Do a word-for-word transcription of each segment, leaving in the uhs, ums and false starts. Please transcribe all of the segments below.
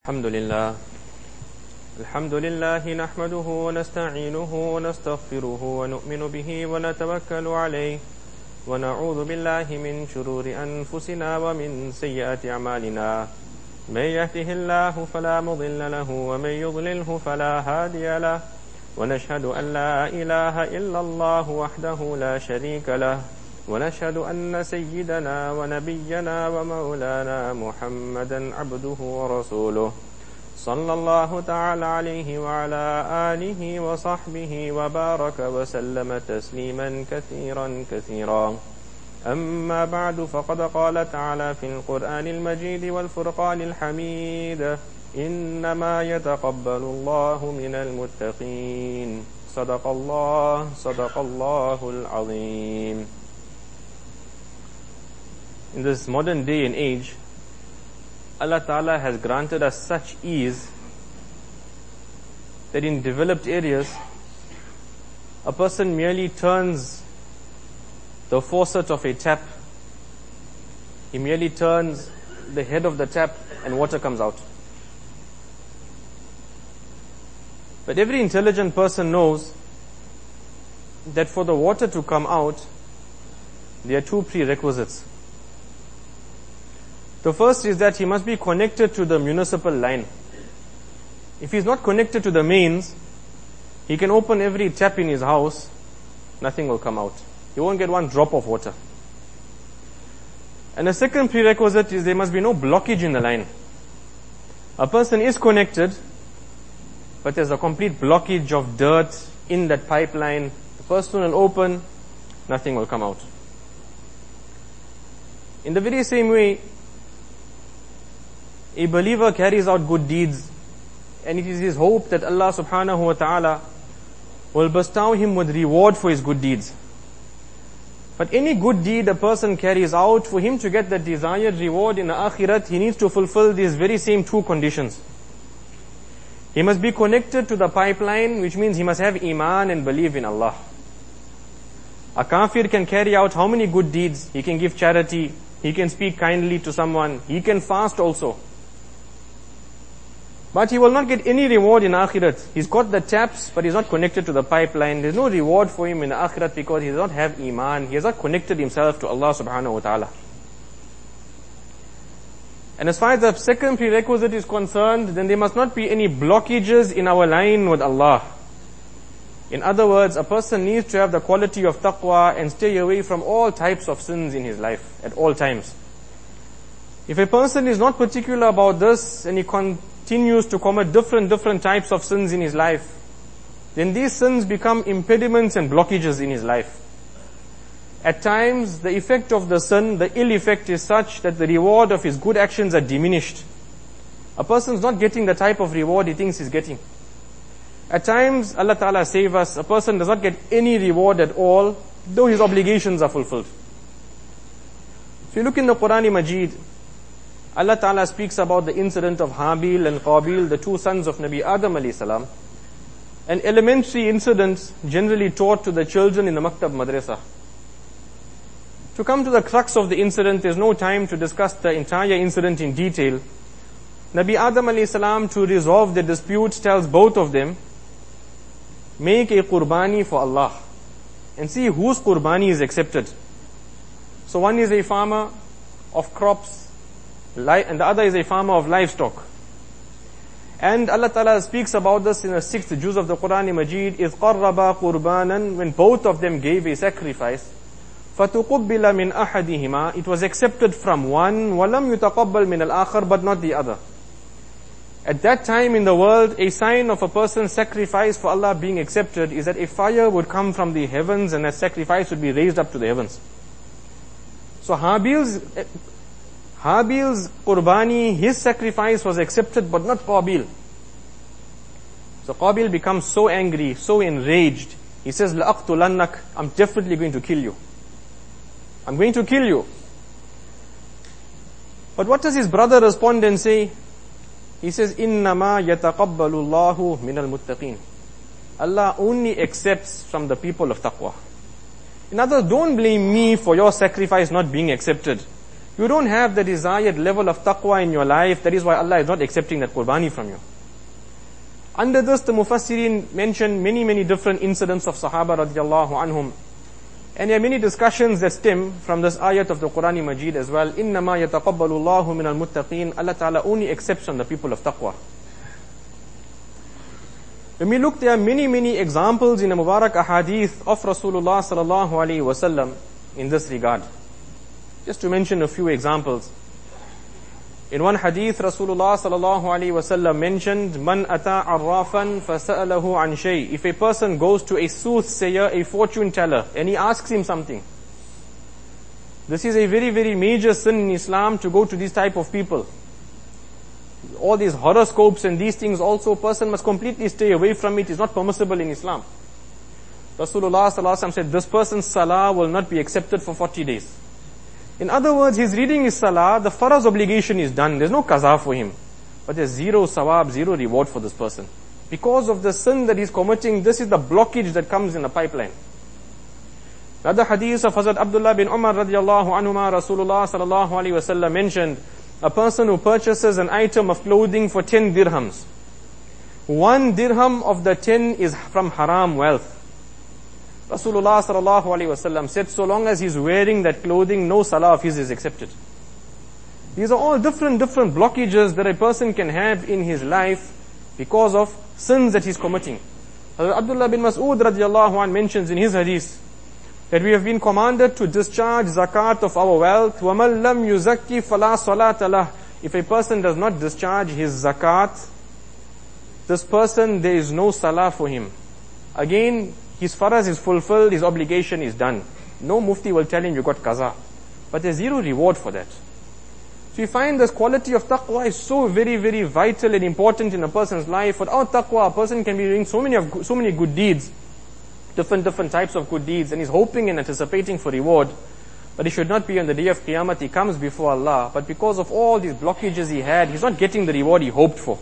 الحمد لله الحمد لله نحمده ونستعينه ونستغفره ونؤمن به ونتوكل عليه ونعوذ بالله من شرور أنفسنا ومن سيئات أعمالنا من يهده الله فلا مضل له ومن يضلله فلا هادي له ونشهد أن لا إله إلا الله وحده لا شريك له ونشهد أن سيدنا ونبينا ومولانا محمدا عبده ورسوله صلى الله تعالى عليه وعلى آله وصحبه وبارك وسلم تسليما كثيرا كثيرا أما بعد فقد قال تعالى في القرآن المجيد والفرقان الحميد إنما يتقبل الله من المتقين صدق الله صدق الله العظيم. In this modern day and age, Allah Ta'ala has granted us such ease that in developed areas, a person merely turns the faucet of a tap, he merely turns the head of the tap and water comes out. But every intelligent person knows that for the water to come out, there are two prerequisites. The first is that he must be connected to the municipal line. If he's not connected to the mains, he can open every tap in his house, nothing will come out. He won't get one drop of water. And the second prerequisite is there must be no blockage in the line. A person is connected, but there's a complete blockage of dirt in that pipeline. The person will open, nothing will come out. In the very same way, a believer carries out good deeds, and it is his hope that Allah subhanahu wa ta'ala will bestow him with reward for his good deeds. But any good deed a person carries out, for him to get the desired reward in the akhirat, he needs to fulfill these very same two conditions. He must be connected to the pipeline, which means he must have iman and believe in Allah. A kafir can carry out how many good deeds? He can give charity, he can speak kindly to someone, he can fast also. But he will not get any reward in akhirat. He's got the taps, but he's not connected to the pipeline. There's no reward for him in akhirat because he does not have iman. He has not connected himself to Allah subhanahu wa ta'ala. And as far as the second prerequisite is concerned, then there must not be any blockages in our line with Allah. In other words, a person needs to have the quality of taqwa and stay away from all types of sins in his life at all times. If a person is not particular about this and he continues to commit different, different types of sins in his life, then these sins become impediments and blockages in his life. At times, the effect of the sin, the ill effect is such that the reward of his good actions are diminished. A person is not getting the type of reward he thinks he's getting. At times, Allah Ta'ala save us, a person does not get any reward at all, though his obligations are fulfilled. If you look in the Quran Majid, Allah Ta'ala speaks about the incident of Habil and Qabil, the two sons of Nabi Adam alayhi salam, an elementary incident generally taught to the children in the Maktab Madrasa. To come to the crux of the incident, there's no time to discuss the entire incident in detail. Nabi Adam alayhi salam, to resolve the dispute, tells both of them, make a qurbani for Allah and see whose qurbani is accepted. So one is a farmer of crops, and the other is a farmer of livestock. And Allah Ta'ala speaks about this in the sixth juz of the Quran Majid, إِذْ قَرَّبَا قُرْبَانًا, when both of them gave a sacrifice, فَتُقُبِّلَ مِنْ أَحَدِهِمَا, it was accepted from one, وَلَمْ يُتَقَبَّلْ مِنَ الْآخَرِ, but not the other. At that time in the world, a sign of a person's sacrifice for Allah being accepted is that a fire would come from the heavens and that sacrifice would be raised up to the heavens. So Habil's Habil's qurbani, his sacrifice was accepted, but not Qabil. So Qabil becomes so angry, so enraged. He says, لَأَقْتُلَنَّكَ, I'm definitely going to kill you. I'm going to kill you. But what does his brother respond and say? He says, إِنَّمَا يَتَقَبَّلُ اللَّهُ مِنَ الْمُتَّقِينَ. Allah only accepts from the people of taqwa. In other words, don't blame me for your sacrifice not being accepted. You don't have the desired level of taqwa in your life. That is why Allah is not accepting that qurbani from you. Under this, the Mufassirin mentioned many, many different incidents of Sahaba radiallahu anhum. And there are many discussions that stem from this ayat of the Quran Majid as well. إِنَّمَا يَتَقَبَّلُ اللَّهُ مِنَ الْمُتَّقِينَ. Allah Ta'ala only accepts from the people of taqwa. When we look, there are many, many examples in the Mubarak ahadith of Rasulullah sallallahu alaihi wasallam in this regard. Just to mention a few examples. In one hadith, Rasulullah sallallahu alaihi wasallam mentioned, "Man ata arrafan fasa'alahu an shay." If a person goes to a soothsayer, a fortune teller, and he asks him something, this is a very, very major sin in Islam to go to these type of people. All these horoscopes and these things also, a person must completely stay away from it. It's not permissible in Islam. Rasulullah sallallahu alaihi wasallam said, this person's salah will not be accepted for forty days. In other words, he's reading his salah, the faraz obligation is done. There's no qaza for him. But there's zero sawab, zero reward for this person. Because of the sin that he's committing, this is the blockage that comes in the pipeline. Another hadith of Hazrat Abdullah bin Umar radiallahu anhuma, Rasulullah sallallahu alaihi wasallam mentioned, a person who purchases an item of clothing for ten dirhams. One dirham of the ten is from haram wealth. Rasulullah sallallahu alaihi wasallam said, so long as he's wearing that clothing, no salah of his is accepted. These are all different, different blockages that a person can have in his life because of sins that he's committing. Hazrat Abdullah bin Mas'ud radiallahu anh mentions in his hadith that we have been commanded to discharge zakat of our wealth. وَمَنْ لَمْ يُزَكِّ فَلَا صَلَاةَ لَهُ. If a person does not discharge his zakat, this person, there is no salah for him. Again, his faraz is fulfilled, his obligation is done. No mufti will tell him you got qaza. But there's zero reward for that. So you find this quality of taqwa is so very, very vital and important in a person's life. Without taqwa, a person can be doing so many of so many good deeds, different different types of good deeds, and he's hoping and anticipating for reward. But he should not be on the day of Qiyamah, he comes before Allah. But because of all these blockages he had, he's not getting the reward he hoped for.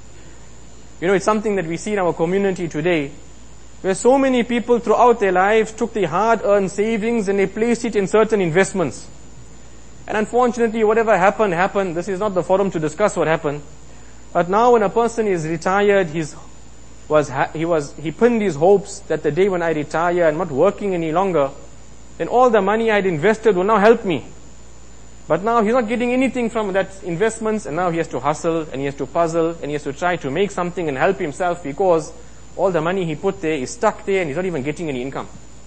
You know, it's something that we see in our community today, where so many people throughout their lives took their hard-earned savings and they placed it in certain investments. And unfortunately, whatever happened, happened. This is not the forum to discuss what happened. But now when a person is retired, he's, was, he was, he pinned his hopes that the day when I retire, I'm not working any longer, then all the money I'd invested will now help me. But now he's not getting anything from that investments, and now he has to hustle, and he has to puzzle, and he has to try to make something and help himself, because all the money he put there is stuck there and he's not even getting any income.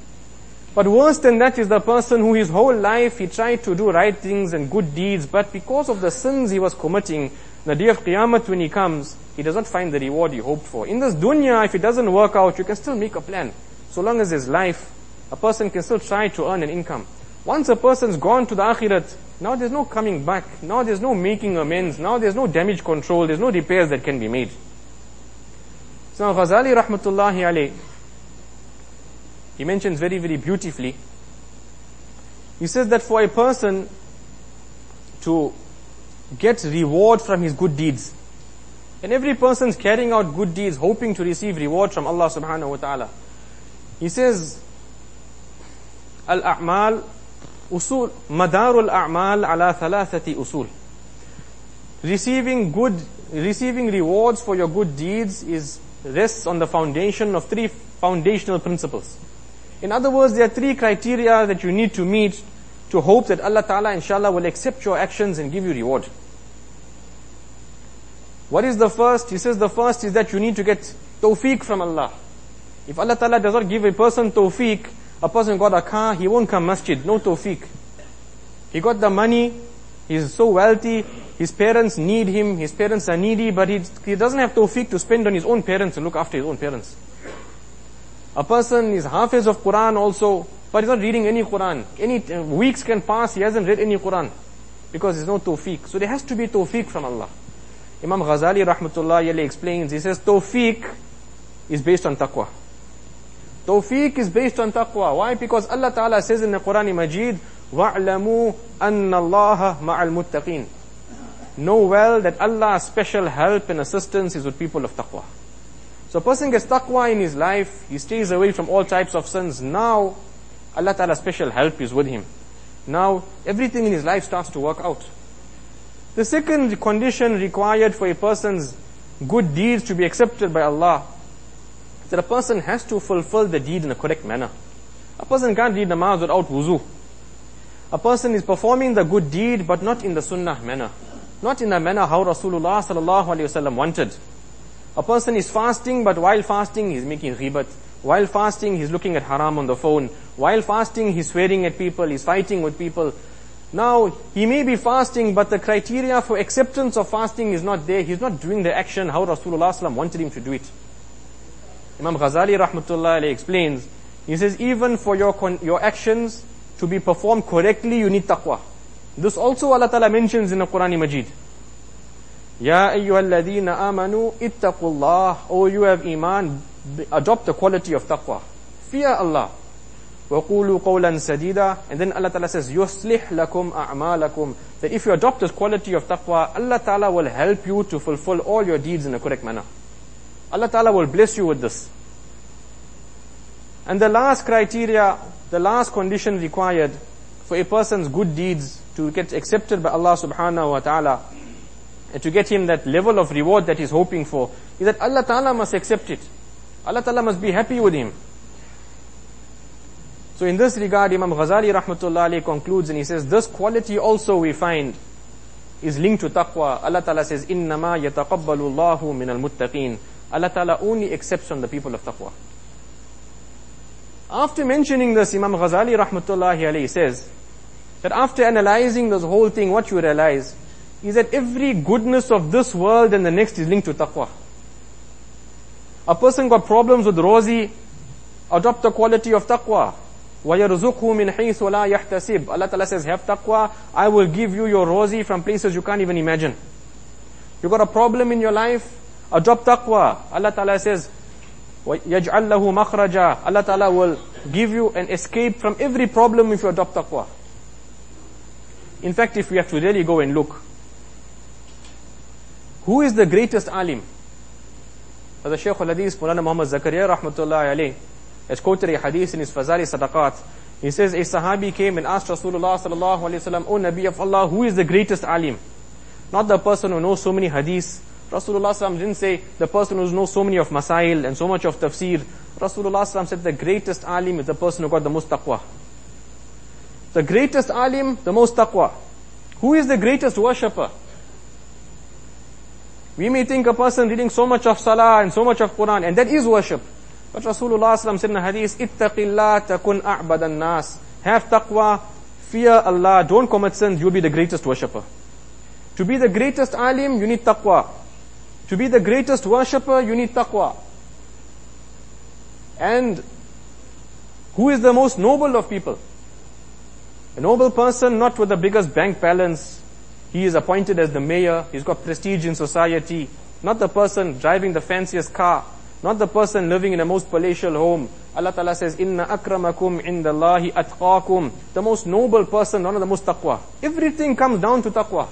But worse than that is the person who his whole life he tried to do right things and good deeds, but because of the sins he was committing, the day of Qiyamah when he comes, he does not find the reward he hoped for. In this dunya, if it doesn't work out, you can still make a plan. So long as there's life, a person can still try to earn an income. Once a person's gone to the akhirat, now there's no coming back. Now there's no making amends. Now there's no damage control. There's no repairs that can be made. So Ghazali rahmatullahi alayh, he mentions very, very beautifully. He says that for a person to get reward from his good deeds, and every person's carrying out good deeds hoping to receive reward from Allah subhanahu wa ta'ala. He says, Al-a'mal usul, madarul a'mal ala thalathati usul. Receiving good, receiving rewards for your good deeds is rests on the foundation of three foundational principles. In other words, there are three criteria that you need to meet to hope that Allah Ta'ala inshallah will accept your actions and give you reward. What is the first? He says the first is that you need to get tawfiq from Allah. If Allah Ta'ala does not give a person tawfiq, a person got a car, he won't come masjid, no tawfiq. He got the money, he's so wealthy, his parents need him, his parents are needy, but he, he doesn't have tawfiq to spend on his own parents and look after his own parents. A person is hafiz of Quran also, but he's not reading any Quran. Any uh, weeks can pass, he hasn't read any Quran, because there's no tawfiq. So there has to be tawfiq from Allah. Imam Ghazali rahmatullah alayhi explains, he says tawfiq is based on taqwa. Tawfiq is based on taqwa. Why? Because Allah Ta'ala says in the Quran Majid, وَاعْلَمُوا أَنَّ اللَّهَ مَعَ الْمُتَّقِينَ. Know well that Allah's special help and assistance is with people of taqwa. So a person gets taqwa in his life, he stays away from all types of sins. Now, Allah Ta'ala's special help is with him. Now, everything in his life starts to work out. The second condition required for a person's good deeds to be accepted by Allah is that a person has to fulfill the deed in a correct manner. A person can't read namaz without wuzu. A person is performing the good deed but not in the sunnah manner. Not in the manner how Rasulullah sallallahu alaihi wasallam wanted. A person is fasting, but while fasting he's making ghibat. While fasting he's looking at haram on the phone. While fasting he's swearing at people, he's fighting with people. Now, he may be fasting, but the criteria for acceptance of fasting is not there. He's not doing the action how Rasulullah sallallahu alaihi wasallam wanted him to do it. Imam Ghazali rahmatullah alayhi explains, he says, even for your con- your actions to be performed correctly, you need taqwa. This also Allah Ta'ala mentions in the Quran Majid. Ya ayyuhalladhina amanu ittaqullah. Oh, you have iman, adopt the quality of taqwa. Fear Allah. وَقُولُوا قَوْلًا سَدِيدًا. And then Allah Ta'ala says, يُصْلِحْ لَكُمْ أَعْمَالَكُمْ. That if you adopt this quality of taqwa, Allah Ta'ala will help you to fulfill all your deeds in a correct manner. Allah Ta'ala will bless you with this. And the last criteria, the last condition required for a person's good deeds to get accepted by Allah Subhanahu wa Ta'ala, and to get him that level of reward that he's hoping for, is that Allah Ta'ala must accept it. Allah Ta'ala must be happy with him. So in this regard, Imam Ghazali rahmatullah alayhi concludes and he says, this quality also we find is linked to taqwa. Allah Ta'ala says, إِنَّمَا يَتَقَبَّلُ اللَّهُ مِنَ الْمُتَّقِينَ. Allah Ta'ala only accepts from the people of taqwa. After mentioning this, Imam Ghazali rahmatullah alayhi says, that after analyzing this whole thing, what you realize is that every goodness of this world and the next is linked to taqwa. A person got problems with rozi, adopt the quality of taqwa. وَيَرْزُقْهُ مِنْ حَيْثُ لَا يَحْتَسِبْ. Allah Ta'ala says, have taqwa, I will give you your rozi from places you can't even imagine. You got a problem in your life, adopt taqwa. Allah Ta'ala says, يَجْعَلْ لَهُ مَخْرَجًا. Allah Ta'ala will give you an escape from every problem if you adopt taqwa. In fact, if we have to really go and look, who is the greatest alim? The Shaykh al-Hadith, Mulana Muhammad Zakaria rahmatullahi alayhi, has quoted a hadith in his Fazali Sadaqat. He says, a Sahabi came and asked Rasulullah sallallahu alayhi wa sallam, O Nabi of Allah, who is the greatest alim? Not the person who knows so many hadiths. Rasulullah sallallahu alayhi wa sallam didn't say the person who knows so many of masail and so much of tafsir. Rasulullah sallallahu alayhi wa sallam said the greatest alim is the person who got the most taqwa. The greatest alim, the most taqwa. Who is the greatest worshipper? We may think a person reading so much of salah and so much of Quran, and that is worship. But Rasulullah sallallahu alaihi wasallam said in the hadith, ittaqillah takun a'badan nas. Have taqwa, fear Allah, don't commit sins, you'll be the greatest worshipper. To be the greatest alim, you need taqwa. To be the greatest worshipper, you need taqwa. And who is the most noble of people? A noble person, not with the biggest bank balance. He is appointed as the mayor, he's got prestige in society. Not the person driving the fanciest car. Not the person living in a most palatial home. Allah Ta'ala says, Inna akramakum indallahi atqakum. The most noble person, one of the most taqwa. Everything comes down to taqwa.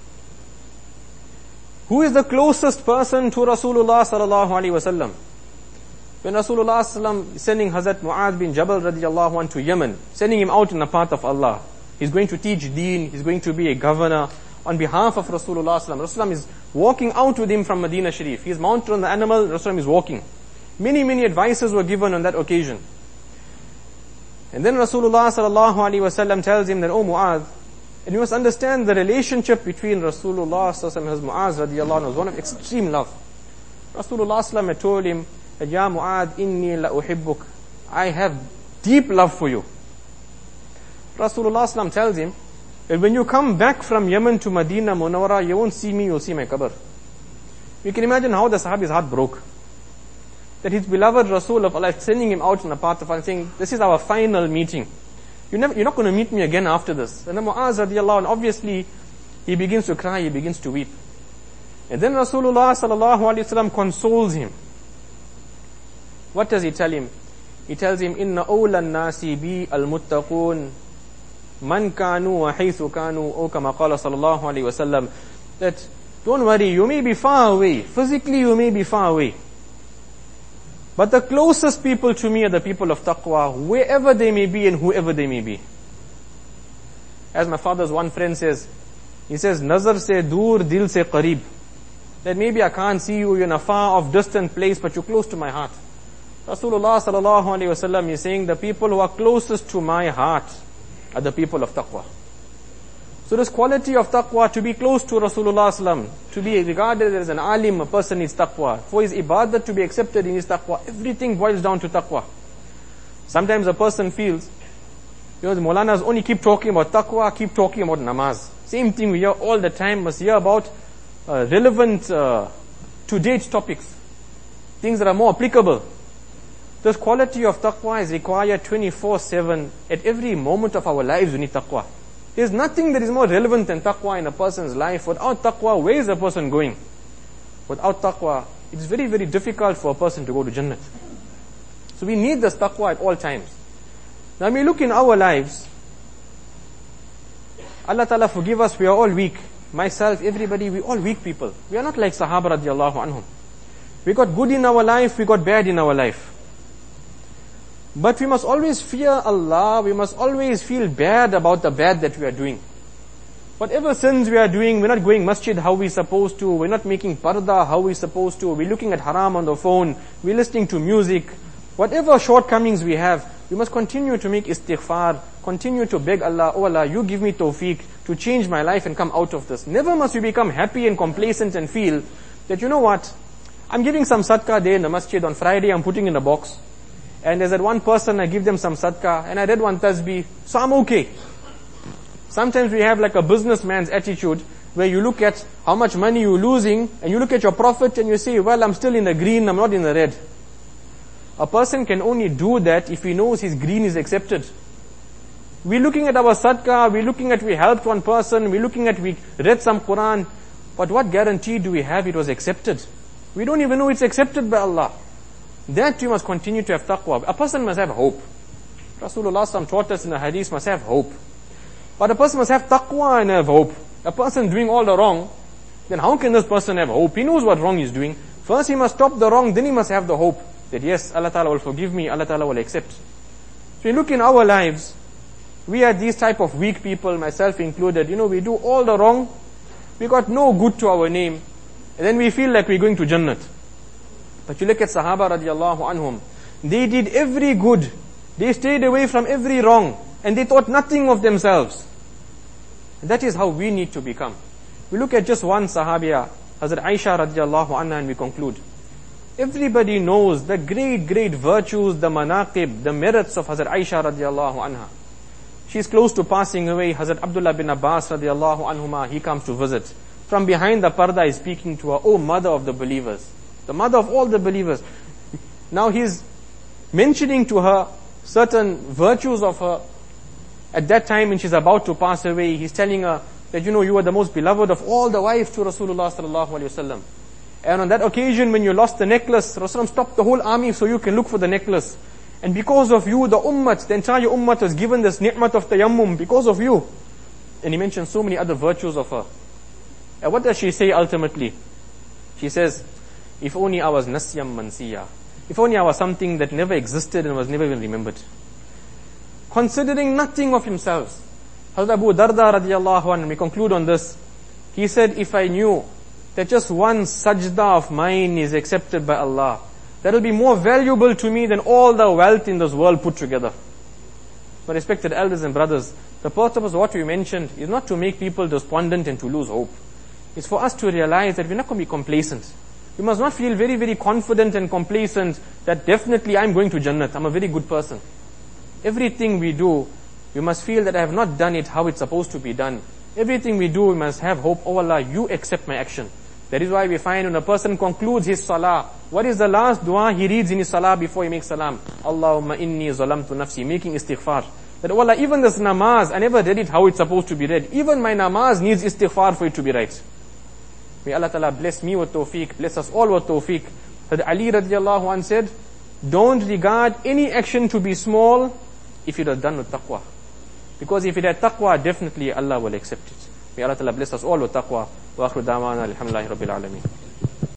Who is the closest person to Rasulullah sallallahu alaihi wasallam? When Rasulullah sallam is sending Hazrat Mu'adh bin Jabal radiallahu anhu to Yemen, sending him out in the path of Allah. He's going to teach deen, he's going to be a governor on behalf of Rasulullah sallam. Rasulullah is walking out with him from Medina Sharif. He's mounted on the animal, Rasulullah is walking. Many, many advices were given on that occasion. And then Rasulullah sallallahu alaihi wasallam tells him that, oh Mu'adh, and you must understand the relationship between Rasulullah sallallahu alaihi wasallam and Mu'adh radiallahu anhu was one of extreme love. Rasulullah sallallahu had told him, Ya Mu'adh, inni la uhibbuk. I have deep love for you. Rasulullah sallallahu tells him that when you come back from Yemen to Medina Munawwara, you won't see me, you'll see my qabr. You can imagine how the Sahabi's heart broke. That his beloved Rasul of Allah is sending him out on the path of Allah, saying, this is our final meeting. You never, you're not going to meet me again after this. And then Mu'adh radiallahu anhu, obviously, he begins to cry, he begins to weep. And then Rasulullah sallallahu alaihi wasallam consoles him. What does he tell him? He tells him, Inna awlan nasi bi al-muttaqun man kanu wa haythu kanu, o kama qala sallallahu alayhi wasallam, that don't worry, you may be far away, physically you may be far away, but the closest people to me are the people of taqwa, wherever they may be and whoever they may be. As my father's one friend says, he says, Nazar se dur, dil se qareeb. That maybe I can't see you, you're in a far off distant place, but you're close to my heart. Rasulullah sallallahu alayhi wasallam is saying, the people who are closest to my heart are the people of taqwa. So this quality of taqwa, to be close to Rasulullah sallam, to be regarded as an alim, a person needs taqwa. For his ibadat to be accepted in his taqwa, everything boils down to taqwa. Sometimes a person feels, you know, the Maulanas only keep talking about taqwa, keep talking about namaz. Same thing we hear all the time, must hear about uh, relevant, uh, to-date topics. Things that are more applicable. This quality of taqwa is required twenty-four seven. At every moment of our lives we need taqwa. There's nothing that is more relevant than taqwa in a person's life. Without taqwa, where is a person going? Without taqwa, it's very, very difficult for a person to go to Jannah. So we need this taqwa at all times. Now when we look in our lives, Allah Ta'ala forgive us, we are all weak. Myself, everybody, we all weak people. We are not like Sahaba radiallahu anhum. We got good in our life, we got bad in our life. But we must always fear Allah, we must always feel bad about the bad that we are doing. Whatever sins we are doing, we're not going masjid how we're supposed to, we're not making parda how we're supposed to, we're looking at haram on the phone, we're listening to music. Whatever shortcomings we have, we must continue to make istighfar, continue to beg Allah, oh Allah, you give me tawfiq to change my life and come out of this. Never must we become happy and complacent and feel that, you know what, I'm giving some sadaqah there in the masjid on Friday, I'm putting in a box. And there's that one person, I give them some sadaqah, and I read one tasbih, so I'm okay. Sometimes we have like a businessman's attitude, where you look at how much money you're losing, and you look at your profit and you say, well, I'm still in the green, I'm not in the red. A person can only do that if he knows his green is accepted. We're looking at our sadaqah, we're looking at we helped one person, we're looking at we read some Quran, but what guarantee do we have it was accepted? We don't even know it's accepted by Allah. That we must continue to have taqwa. A person must have hope. Rasulullah taught us in the hadith, must have hope. But a person must have taqwa and have hope. A person doing all the wrong, then how can this person have hope? He knows what wrong he's doing. First he must stop the wrong, then he must have the hope that yes, Allah Ta'ala will forgive me, Allah Ta'ala will accept. So we look in our lives, we are these type of weak people, myself included. You know, we do all the wrong, we got no good to our name, and then we feel like we're going to Jannah. But you look at Sahaba radiallahu anhum, they did every good, they stayed away from every wrong, and they thought nothing of themselves. And that is how we need to become. We look at just one Sahabiya, Hazrat Aisha radiallahu anha, and we conclude. Everybody knows the great, great virtues, the manaqib, the merits of Hazrat Aisha radiallahu anha. She's close to passing away. Hazrat Abdullah bin Abbas radiallahu anhuma, he comes to visit. From behind the parda is speaking to her, oh mother of the believers, the mother of all the believers. Now he's mentioning to her certain virtues of her. At that time when she's about to pass away, he's telling her that, you know, you are the most beloved of all the wives to Rasulullah sallallahu alayhi wasallam. And on that occasion when you lost the necklace, Rasulullah stopped the whole army so you can look for the necklace. And because of you, the ummah, the entire ummah was given this ni'mat of tayammum because of you. And he mentioned so many other virtues of her. And what does she say ultimately? She says, if only I was nasyam mansiya. If only I was something that never existed and was never even remembered. Considering nothing of himself. Hazrat Abu Darda radiallahu anhu, we conclude on this. He said, if I knew that just one sajda of mine is accepted by Allah, that will be more valuable to me than all the wealth in this world put together. But respected elders and brothers, the purpose of what we mentioned is not to make people despondent and to lose hope. It's for us to realize that we're not going to be complacent. We must not feel very, very confident and complacent that definitely I'm going to Jannah, I'm a very good person. Everything we do, we must feel that I have not done it how it's supposed to be done. Everything we do, we must have hope, oh Allah, you accept my action. That is why we find when a person concludes his salah, what is the last dua he reads in his salah before he makes salam? Allahumma inni zalamtu nafsi, making istighfar. That, oh Allah, even this namaz, I never read it how it's supposed to be read. Even my namaz needs istighfar for it to be right. May Allah Ta'ala bless me with tawfiq, bless us all with tawfiq. That Ali radiallahu anhu said, don't regard any action to be small if it is done with taqwa. Because if it had taqwa, definitely Allah will accept it. May Allah Ta'ala bless us all with taqwa. Wa akhiru da'wana alhamdulillahi rabbil alameen.